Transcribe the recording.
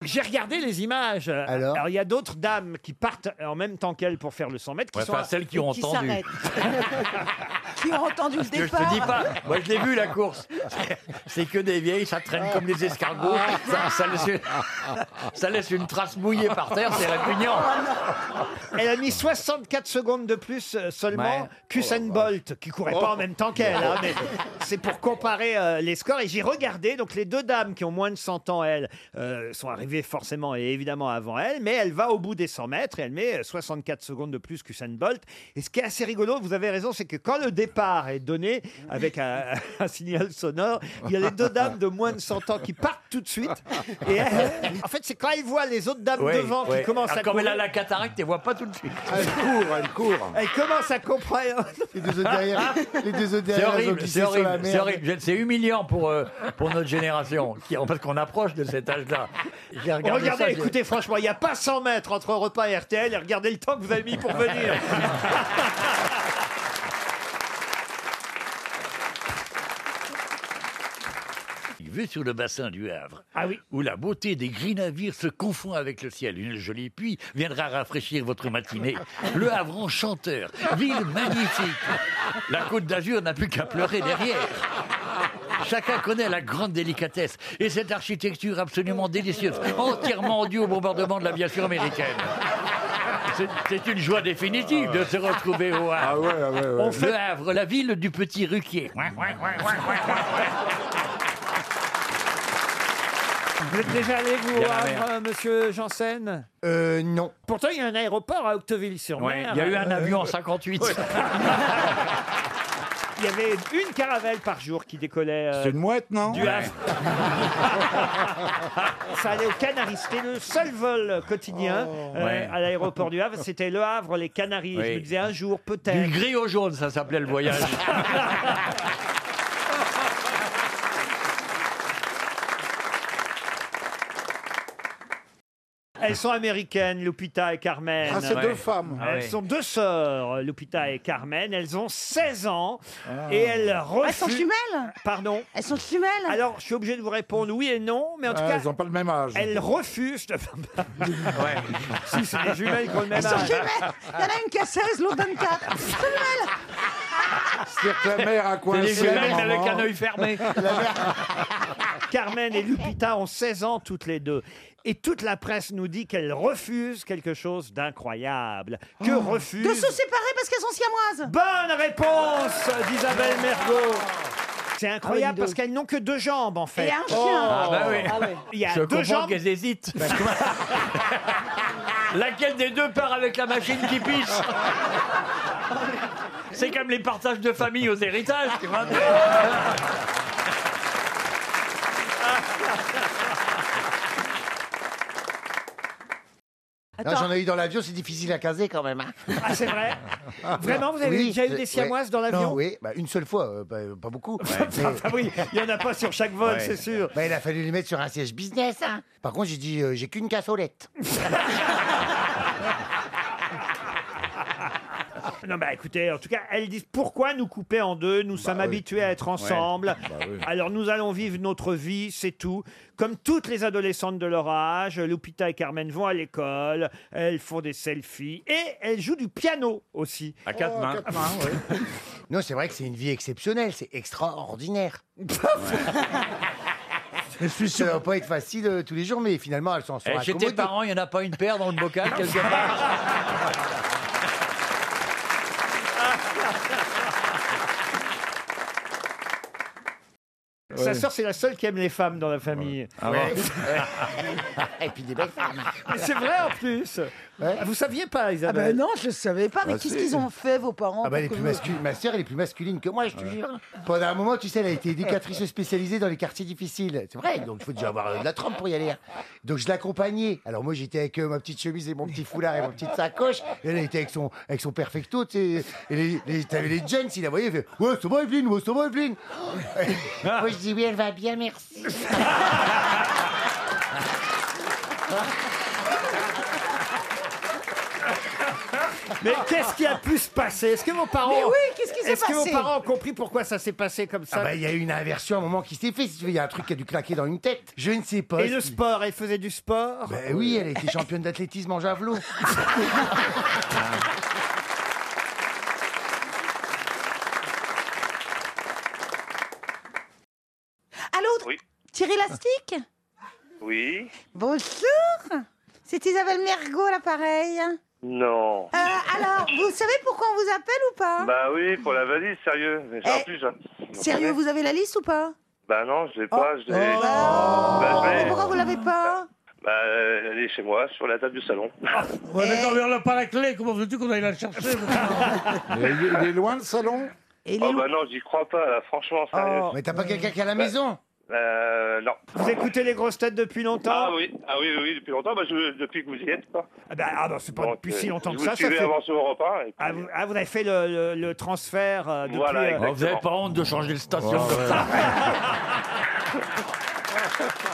J'ai regardé les images. Alors, il y a d'autres dames qui partent en même temps qu'elles pour faire le 100 mètres. Qui sont celles qui ont entendu. Qui ont entendu le Je départ. te dis pas, moi je l'ai vu la course. C'est que des vieilles, ça traîne comme les escargots. Ça laisse une trace mouillée par terre, c'est répugnant. Elle a mis 64 secondes de plus seulement qu'Usain Bolt, qui courait pas en même temps qu'elle. Hein, mais c'est pour comparer les scores. Et j'ai regardé, donc les deux dames qui ont moins de 100 ans, elles, sont arrivées forcément et évidemment avant elle, mais elle va au bout des 100 mètres et elle met 64 secondes de plus qu'Usain Bolt. Et ce qui est assez rigolo, vous avez raison, c'est que quand le départ est donné avec un signal sonore, il y a les deux dames de moins de 100 ans qui partent tout de suite. Et en fait, c'est quand elle voit les autres dames devant qui commencent à Comme courir. elle a la cataracte, elle voit pas tout de suite. Elle court. Elle commence à comprendre. Les deux autres derrière, C'est horrible, c'est horrible, c'est merde. horrible. C'est humiliant pour notre génération, parce qu'on approche de cet âge-là. J'ai regardé Regardez, ça, écoutez, franchement, il n'y a pas 100 mètres entre repas et RTL et regardez le temps que vous avez mis pour venir. Vu sur le bassin du Havre, Ah oui. où la beauté des gris navires se confond avec le ciel, une jolie pluie viendra rafraîchir votre matinée. Le Havre enchanteur, ville magnifique. La Côte d'Azur n'a plus qu'à pleurer derrière. Chacun connaît la grande délicatesse et cette architecture absolument délicieuse, entièrement due au bombardement de l'aviation américaine. C'est une joie définitive de se retrouver au Havre. Le Havre, la ville du petit Ruquier. Vous êtes déjà allé, vous, au Havre, monsieur Janssen? Non. Pourtant, il y a un aéroport à Octeville-sur-Mer. Il y a eu un avion en 58. Il y avait une caravelle par jour qui décollait C'est une mouette, non? du Havre. Ça allait aux Canaries. C'était le seul vol quotidien à l'aéroport du Havre. C'était Le Havre, les Canaries. Oui. Je me disais un jour, Du peut-être. gris au jaune, ça s'appelait le voyage. Elles sont américaines, Lupita et Carmen. Ah, c'est deux femmes. Elles sont deux sœurs, Lupita et Carmen. Elles ont 16 ans et elles refusent... Elles sont jumelles? Pardon? Elles sont jumelles? Alors, je suis obligé de vous répondre oui et non, mais en tout cas... Elles n'ont pas le même âge. Elles refusent de... Si, c'est des jumelles qui ont le même Elles sont âge. jumelles! Il y en a une qui a 16, l'autre 24. Jumelles! C'est-à-dire que la mère a C'est coincé des jumelles la avec maman. un œil fermé. Carmen et Lupita ont 16 ans toutes les deux. Et toute la presse nous dit qu'elles refusent quelque chose d'incroyable. Que refusent... De se séparer parce qu'elles sont siamoises! Bonne réponse d'Isabelle Mergo. C'est Ah incroyable oui, dis parce donc. qu'elles n'ont que deux jambes en fait. Et un chien! Ah bah oui. Il y a Je deux comprends jambes. qu'elles hésitent. Laquelle des deux part avec la machine qui pisse? C'est comme les partages de famille aux héritages, tu vois. Là, j'en ai eu dans l'avion, c'est difficile à caser quand même. Hein. Ah, c'est vrai. Vraiment, vous avez Oui, déjà eu des siamoises dans Non, l'avion? oui, bah, une seule fois, pas beaucoup. Mais- Ah oui, il n'y en a pas sur chaque vol, Ouais. c'est sûr. Bah, il a fallu les mettre sur un siège business. Hein. Par contre, j'ai dit, j'ai qu'une cassolette. Non, bah écoutez, en tout cas, elles disent pourquoi nous couper en deux? Nous sommes oui. habitués à être ensemble. Alors nous allons vivre notre vie, c'est tout. Comme toutes les adolescentes de leur âge, Lupita et Carmen vont à l'école, elles font des selfies et elles jouent du piano aussi. À quatre mains. Non, c'est vrai que c'est une vie exceptionnelle, c'est extraordinaire. Je suis sûr. Ça va pas être facile tous les jours, mais finalement, elles s'en sont Chez tes accommodées. parents, il n'y en a pas une paire dans le bocal quelque part? Sa sœur, c'est la seule qui aime les femmes dans la famille. Et puis des belles femmes. Mais c'est vrai en plus. Vous saviez pas, Ah Isabelle? ben non, je ne savais pas. Mais qu'est-ce qu'ils ont fait, vos parents? Ah bah, elle est pour plus que vous- masculine. Ma sœur, elle est plus masculine que moi, je te jure. Pendant un moment, tu sais, elle a été éducatrice spécialisée dans les quartiers difficiles. C'est vrai, donc il faut déjà avoir de la trempe pour y aller. Hein. Donc je l'accompagnais. Alors moi, j'étais avec ma petite chemise et mon petit foulard et ma petite sacoche. Et elle était avec son perfecto, tu sais. Et t'avais les jeunes, il la voyait, il fait « Ouais, ça va Evelyne, ouais, ça va Evelyne ?» Moi, je dis « Oui, elle va bien, merci. » Mais qu'est-ce qui a pu se passer? Est-ce que vos parents... Mais oui, qu'est-ce qui qui s'est Est-ce que vos passé? parents ont compris pourquoi ça s'est passé comme ça? Ah bah, il y a eu une inversion à un moment qui s'est fait. Si tu veux, il y a un truc qui a dû claquer dans une tête. Je ne sais pas. Et le sport, elle faisait du sport? Ben oui, elle était championne d'athlétisme en javelot. Allô, Oui. Thierry Lastique? Oui. Bonjour. C'est Isabelle Mergo, à l'appareil. Non. Alors, vous savez pourquoi on vous appelle ou pas? Bah oui, pour la valise, sérieux. Mais en plus, Sérieux, vous avez la liste ou pas? Bah non, je l'ai pas. Je l'ai. Bah, Bah, je l'ai. pourquoi vous l'avez pas? Bah, elle est chez moi, sur la table du salon. Ouais, d'accord, mais on n'a pas la clé. Comment veux-tu qu'on aille la chercher? Il est loin le salon? Et Oh bah non, j'y crois pas, là, franchement, sérieux. Mais t'as pas quelqu'un qui est à la maison? Non. Vous écoutez les grosses têtes depuis longtemps? Ah oui, depuis longtemps, depuis que vous y êtes, quoi. Ah bah, c'est pas Donc, depuis si longtemps que je ça. vous suivais fait... avant sur Europe 1. Et puis, vous avez fait le transfert depuis... Voilà, Oh, vous n'avez pas honte de changer de station comme ça?